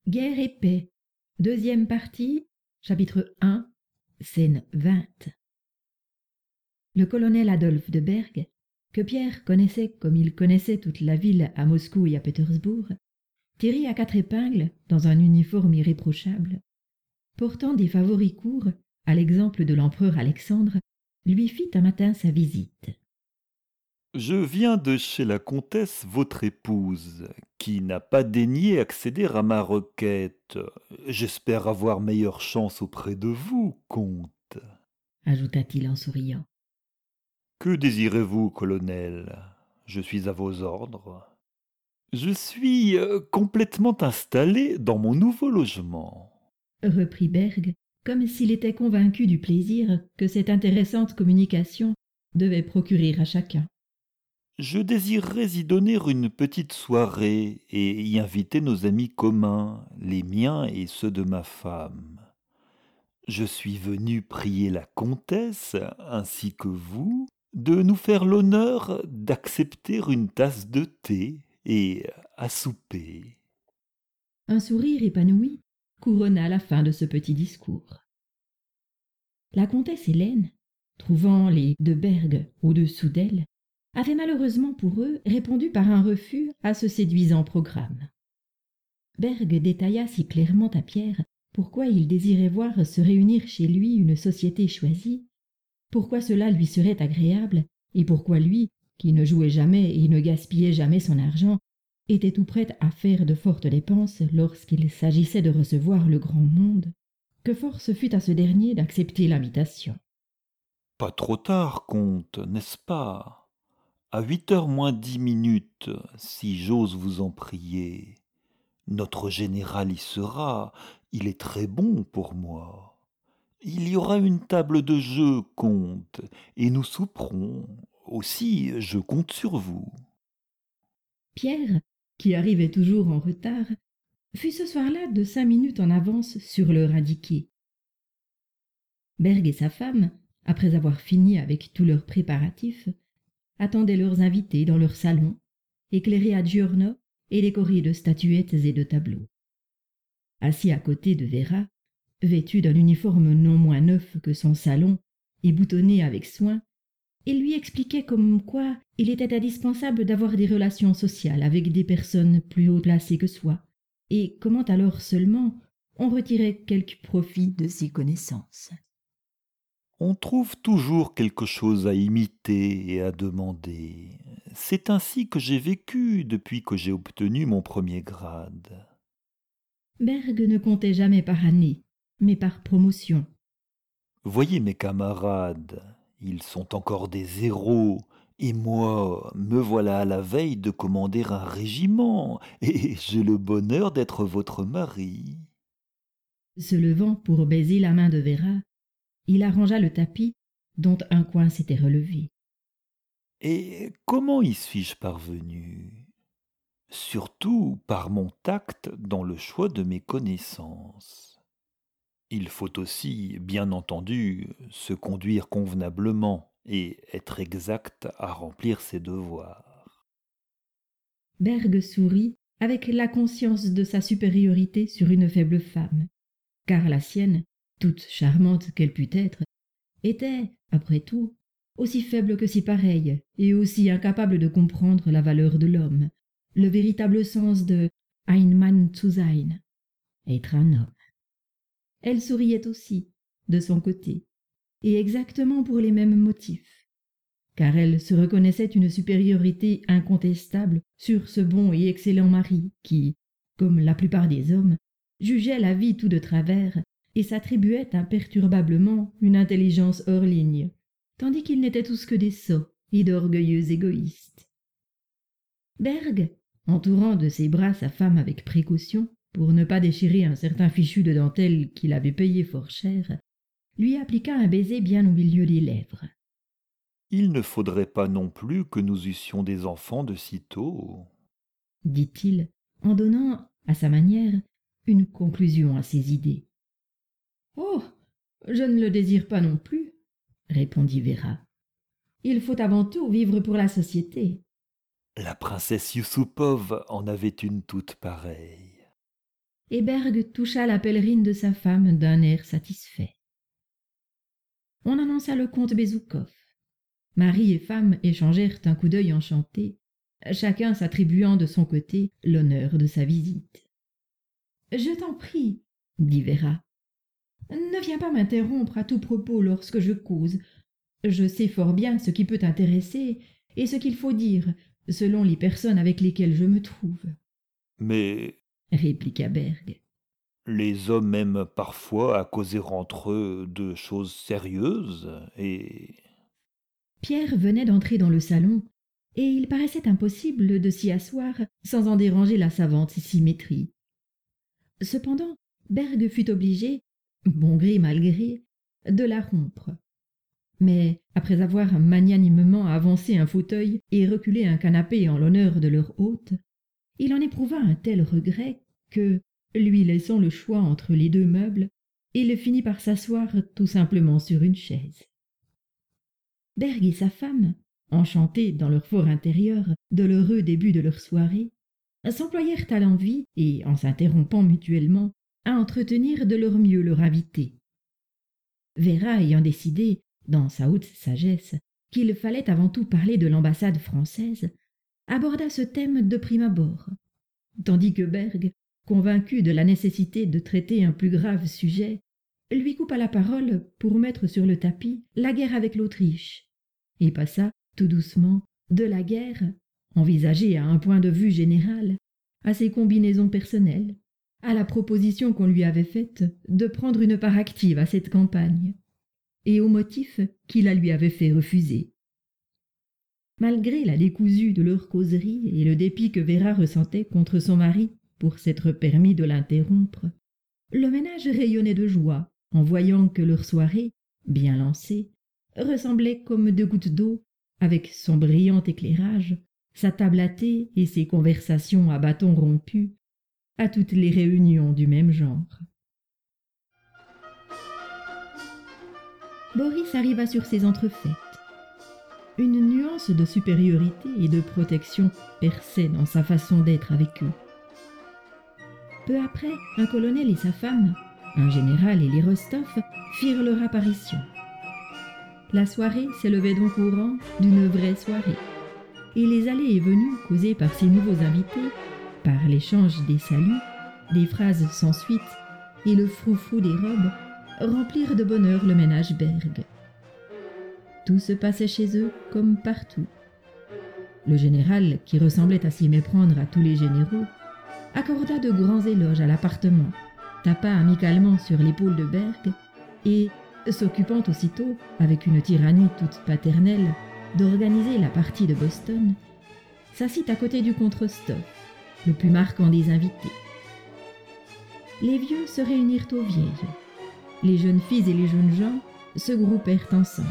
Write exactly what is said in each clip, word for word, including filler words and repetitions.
Guerre et paix. Deuxième partie, chapitre un, scène vingt. Le colonel Adolphe de Berg, que Pierre connaissait comme il connaissait toute la ville à Moscou et à Pétersbourg, tiré à quatre épingles dans un uniforme irréprochable, portant des favoris courts, à l'exemple de l'empereur Alexandre, lui fit un matin sa visite. Je viens de chez la comtesse, votre épouse, qui n'a pas daigné accéder à ma requête. J'espère avoir meilleure chance auprès de vous, comte. Ajouta-t-il en souriant. Que désirez-vous, colonel? Je suis à vos ordres. Je suis euh, complètement installé dans mon nouveau logement. Reprit Berg, comme s'il était convaincu du plaisir que cette intéressante communication devait procurer à chacun. Je désirerais y donner une petite soirée et y inviter nos amis communs, les miens et ceux de ma femme. Je suis venu prier la comtesse, ainsi que vous, de nous faire l'honneur d'accepter une tasse de thé et à souper. Un sourire épanoui couronna la fin de ce petit discours. La comtesse Hélène, trouvant les de Berg au-dessous d'elle, avait malheureusement pour eux répondu par un refus à ce séduisant programme. Berg détailla si clairement à Pierre pourquoi il désirait voir se réunir chez lui une société choisie, pourquoi cela lui serait agréable, et pourquoi lui, qui ne jouait jamais et ne gaspillait jamais son argent, était tout prêt à faire de fortes dépenses lorsqu'il s'agissait de recevoir le grand monde, que force fut à ce dernier d'accepter l'invitation. Pas trop tard, comte, n'est-ce pas? À huit heures moins dix minutes, si j'ose vous en prier. Notre général y sera, il est très bon pour moi. Il y aura une table de jeu, comte, et nous souperons. Aussi, je compte sur vous. Pierre, qui arrivait toujours en retard, fut ce soir-là de cinq minutes en avance sur l'heure indiquée. Berg et sa femme, après avoir fini avec tous leurs préparatifs, attendaient leurs invités dans leur salon, éclairé à giorno et décoré de statuettes et de tableaux. Assis à côté de Véra, vêtu d'un uniforme non moins neuf que son salon et boutonné avec soin, il lui expliquait comme quoi il était indispensable d'avoir des relations sociales avec des personnes plus haut placées que soi, et comment alors seulement on retirait quelque profit de ses connaissances. On trouve toujours quelque chose à imiter et à demander. C'est ainsi que j'ai vécu depuis que j'ai obtenu mon premier grade. Berg ne comptait jamais par année, mais par promotion. Voyez mes camarades, ils sont encore des héros, et moi, me voilà à la veille de commander un régiment, et j'ai le bonheur d'être votre mari. Se levant pour baiser la main de Véra, il arrangea le tapis dont un coin s'était relevé. Et comment y suis-je parvenu? Surtout par mon tact dans le choix de mes connaissances. Il faut aussi, bien entendu, se conduire convenablement et être exact à remplir ses devoirs. Berg sourit avec la conscience de sa supériorité sur une faible femme, car la sienne, toute charmante qu'elle pût être, était, après tout, aussi faible que si pareille, et aussi incapable de comprendre la valeur de l'homme, le véritable sens de ein Mann zu sein, être un homme. Elle souriait aussi, de son côté, et exactement pour les mêmes motifs, car elle se reconnaissait une supériorité incontestable sur ce bon et excellent mari qui, comme la plupart des hommes, jugeait la vie tout de travers et s'attribuait imperturbablement une intelligence hors ligne, tandis qu'ils n'étaient tous que des sots et d'orgueilleux égoïstes. Berg, entourant de ses bras sa femme avec précaution, pour ne pas déchirer un certain fichu de dentelle qu'il avait payé fort cher, lui appliqua un baiser bien au milieu des lèvres. Il ne faudrait pas non plus que nous eussions des enfants de si tôt. Dit-il, en donnant, à sa manière, une conclusion à ses idées. Oh, je ne le désire pas non plus, répondit Véra. Il faut avant tout vivre pour la société. La princesse Yusupov en avait une toute pareille. et Berg toucha la pèlerine de sa femme d'un air satisfait. On annonça le comte Bezoukhov. Mari et femme échangèrent un coup d'œil enchanté, chacun s'attribuant de son côté l'honneur de sa visite. « Je t'en prie, dit Véra, ne viens pas m'interrompre à tout propos lorsque je cause. Je sais fort bien ce qui peut t'intéresser et ce qu'il faut dire, selon les personnes avec lesquelles je me trouve. » Mais répliqua Berg. les hommes aiment parfois à causer entre eux de choses sérieuses, et... Pierre venait d'entrer dans le salon, et il paraissait impossible de s'y asseoir sans en déranger la savante symétrie. Cependant, Berg fut obligé, bon gré mal gré, de la rompre. Mais, après avoir magnanimement avancé un fauteuil et reculé un canapé en l'honneur de leur hôte, il en éprouva un tel regret que, lui laissant le choix entre les deux meubles, il finit par s'asseoir tout simplement sur une chaise. Berg et sa femme, enchantés dans leur fort intérieur de l'heureux début de leur soirée, s'employèrent à l'envi et, en s'interrompant mutuellement, à entretenir de leur mieux leur invité. Véra ayant décidé, dans sa haute sagesse, qu'il fallait avant tout parler de l'ambassade française, aborda ce thème de prime abord, tandis que Berg, convaincu de la nécessité de traiter un plus grave sujet, lui coupa la parole pour mettre sur le tapis la guerre avec l'Autriche, et passa, tout doucement, de la guerre, envisagée à un point de vue général, à ses combinaisons personnelles, à la proposition qu'on lui avait faite de prendre une part active à cette campagne, et aux motifs qui la lui avaient fait refuser. Malgré la décousue de leur causerie et le dépit que Véra ressentait contre son mari pour s'être permis de l'interrompre, le ménage rayonnait de joie en voyant que leur soirée, bien lancée, ressemblait comme deux gouttes d'eau, avec son brillant éclairage, sa table à thé et ses conversations à bâtons rompus, à toutes les réunions du même genre. Boris arriva sur ces entrefaites. Une nuance de supériorité et de protection perçait dans sa façon d'être avec eux. Peu après, un colonel et sa femme, un général et les Rostov, firent leur apparition. La soirée s'élevait donc au rang d'une vraie soirée, et les allées et venues causées par ces nouveaux invités, par l'échange des saluts, des phrases sans suite et le froufrou des robes, remplirent de bonheur le ménage Berg. Tout se passait chez eux comme partout. Le général, qui ressemblait à s'y méprendre à tous les généraux, accorda de grands éloges à l'appartement, tapa amicalement sur l'épaule de Berg et, s'occupant aussitôt, avec une tyrannie toute paternelle, d'organiser la partie de Boston, s'assit à côté du comte Rostov, le plus marquant des invités. Les vieux se réunirent aux vieilles. Les jeunes filles et les jeunes gens se groupèrent ensemble.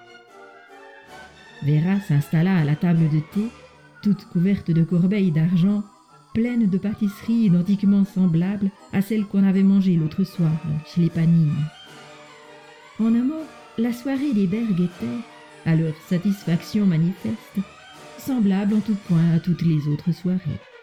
Véra s'installa à la table de thé, toute couverte de corbeilles d'argent, pleine de pâtisseries identiquement semblables à celles qu'on avait mangées l'autre soir chez les Panines. En un mot, la soirée des Berg était, à leur satisfaction manifeste, semblable en tout point à toutes les autres soirées.